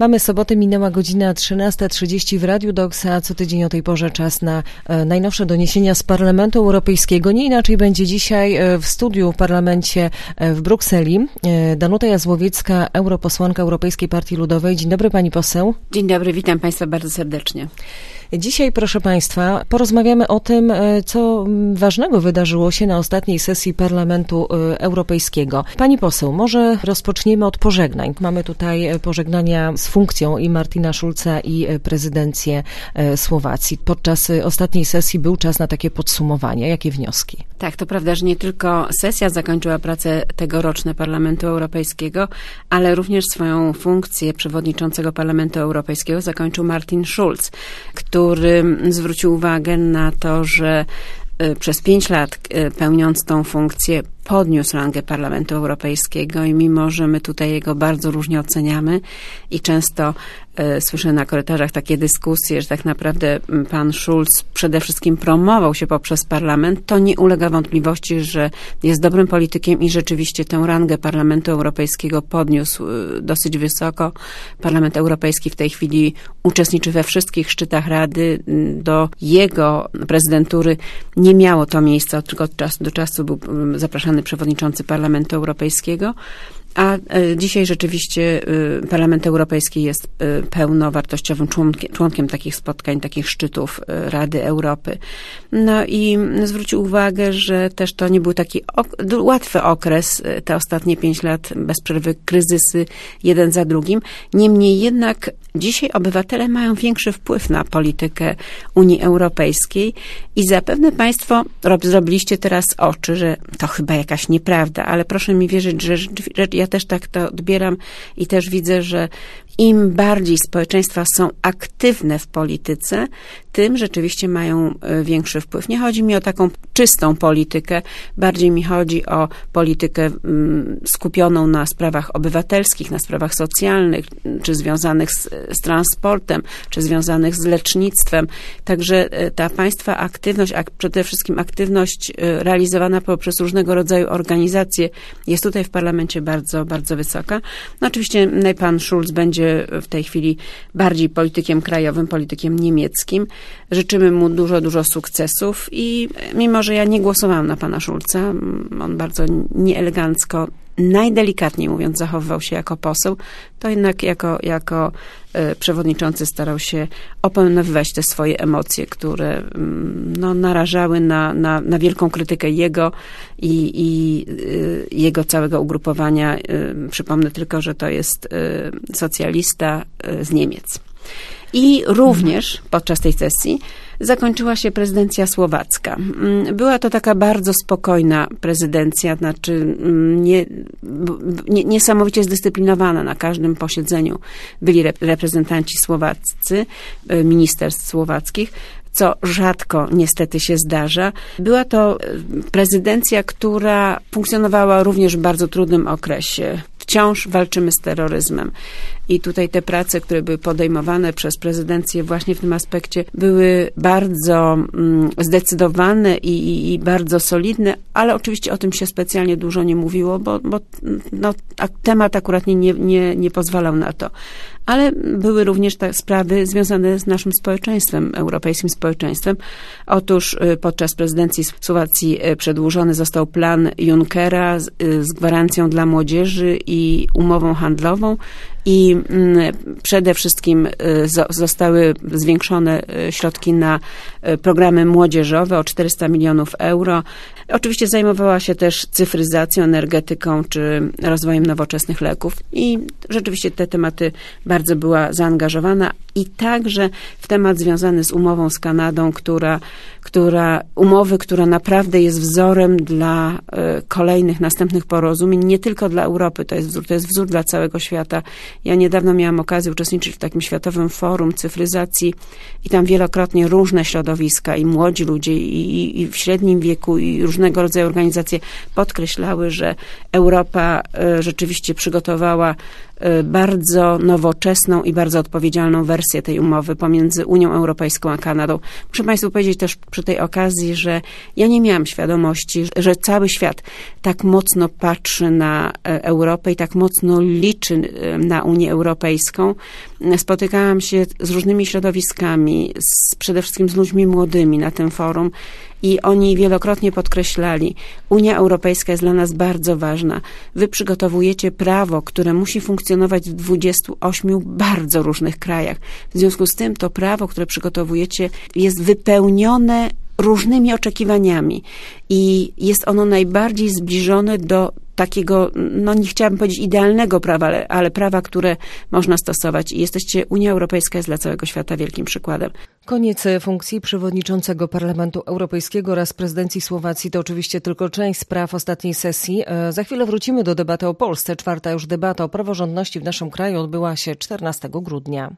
Mamy sobotę, minęła godzina 13:30 w Radiu Doxa, a co tydzień o tej porze czas na najnowsze doniesienia z Parlamentu Europejskiego. Nie inaczej będzie dzisiaj w studiu w parlamencie w Brukseli. Danuta Jazłowiecka, europosłanka Europejskiej Partii Ludowej. Dzień dobry, pani poseł. Dzień dobry, witam państwa bardzo serdecznie. Dzisiaj, proszę państwa, porozmawiamy o tym, co ważnego wydarzyło się na ostatniej sesji Parlamentu Europejskiego. Pani poseł, może rozpoczniemy od pożegnań. Mamy tutaj pożegnania z funkcją i Martina Schulza, i prezydencję Słowacji. Podczas ostatniej sesji był czas na takie podsumowanie. Jakie wnioski? Tak, to prawda, że nie tylko sesja zakończyła pracę tegoroczne Parlamentu Europejskiego, ale również swoją funkcję przewodniczącego Parlamentu Europejskiego zakończył Martin Schulz, który zwrócił uwagę na to, że przez 5 lat pełniąc tą funkcję podniósł rangę Parlamentu Europejskiego i mimo, że my tutaj jego bardzo różnie oceniamy i często słyszę na korytarzach takie dyskusje, że tak naprawdę pan Schulz przede wszystkim promował się poprzez parlament, to nie ulega wątpliwości, że jest dobrym politykiem i rzeczywiście tę rangę Parlamentu Europejskiego podniósł dosyć wysoko. Parlament Europejski w tej chwili uczestniczy we wszystkich szczytach Rady. Do jego prezydentury nie miało to miejsca, tylko od czasu do czasu był zapraszany przewodniczący Parlamentu Europejskiego. A dzisiaj rzeczywiście Parlament Europejski jest pełnowartościowym członkiem takich spotkań, takich szczytów Rady Europy. No i zwrócił uwagę, że też to nie był taki łatwy okres, te ostatnie 5 lat, bez przerwy kryzysy jeden za drugim. Niemniej jednak dzisiaj obywatele mają większy wpływ na politykę Unii Europejskiej i zapewne państwo zrobiliście teraz oczy, że to chyba jakaś nieprawda, ale proszę mi wierzyć, że ja też tak to odbieram i też widzę, że im bardziej społeczeństwa są aktywne w polityce, tym rzeczywiście mają większy wpływ. Nie chodzi mi o taką czystą politykę, bardziej mi chodzi o politykę skupioną na sprawach obywatelskich, na sprawach socjalnych, czy związanych z transportem, czy związanych z lecznictwem. Także ta państwa aktywność, a przede wszystkim aktywność realizowana poprzez różnego rodzaju organizacje jest tutaj w parlamencie bardzo, bardzo wysoka. No oczywiście pan Schulz będzie w tej chwili bardziej politykiem krajowym, politykiem niemieckim. Życzymy mu dużo, dużo sukcesów i mimo, że ja nie głosowałam na pana Schulza, on bardzo nieelegancko, najdelikatniej mówiąc, zachowywał się jako poseł, to jednak jako przewodniczący starał się opanowywać te swoje emocje, które narażały na wielką krytykę jego i jego całego ugrupowania. Przypomnę tylko, że to jest socjalista z Niemiec. I również podczas tej sesji zakończyła się prezydencja słowacka. Była to taka bardzo spokojna prezydencja, znaczy niesamowicie zdyscyplinowana. Na każdym posiedzeniu byli reprezentanci słowaccy, ministerstw słowackich, co rzadko niestety się zdarza. Była to prezydencja, która funkcjonowała również w bardzo trudnym okresie. Wciąż walczymy z terroryzmem. I tutaj te prace, które były podejmowane przez prezydencję właśnie w tym aspekcie, były bardzo zdecydowane i bardzo solidne, ale oczywiście o tym się specjalnie dużo nie mówiło, bo temat akurat nie pozwalał na to. Ale były również te sprawy związane z naszym społeczeństwem, europejskim społeczeństwem. Otóż podczas prezydencji Słowacji przedłużony został plan Junckera z gwarancją dla młodzieży i umową handlową i przede wszystkim zostały zwiększone środki na programy młodzieżowe o 400 milionów euro. Oczywiście zajmowała się też cyfryzacją, energetyką czy rozwojem nowoczesnych leków i rzeczywiście te tematy bardzo była zaangażowana i także w temat związany z umową z Kanadą, która naprawdę jest wzorem dla kolejnych, następnych porozumień, nie tylko dla Europy, to jest wzór dla całego świata. Ja niedawno miałam okazję uczestniczyć w takim światowym forum cyfryzacji i tam wielokrotnie różne środowiska i młodzi ludzie i w średnim wieku i różnego rodzaju organizacje podkreślały, że Europa rzeczywiście przygotowała bardzo nowoczesną i bardzo odpowiedzialną wersję tej umowy pomiędzy Unią Europejską a Kanadą. Muszę Państwu powiedzieć też przy tej okazji, że ja nie miałam świadomości, że cały świat tak mocno patrzy na Europę i tak mocno liczy na Unię Europejską. Spotykałam się z różnymi środowiskami, przede wszystkim z ludźmi młodymi na tym forum i oni wielokrotnie podkreślali, Unia Europejska jest dla nas bardzo ważna. Wy przygotowujecie prawo, które musi funkcjonować w 28 bardzo różnych krajach. W związku z tym to prawo, które przygotowujecie, jest wypełnione różnymi oczekiwaniami i jest ono najbardziej zbliżone do takiego, nie chciałabym powiedzieć idealnego prawa, ale prawa, które można stosować. I Unia Europejska jest dla całego świata wielkim przykładem. Koniec funkcji przewodniczącego Parlamentu Europejskiego oraz prezydencji Słowacji to oczywiście tylko część spraw ostatniej sesji. Za chwilę wrócimy do debaty o Polsce. 4. już debata o praworządności w naszym kraju odbyła się 14 grudnia.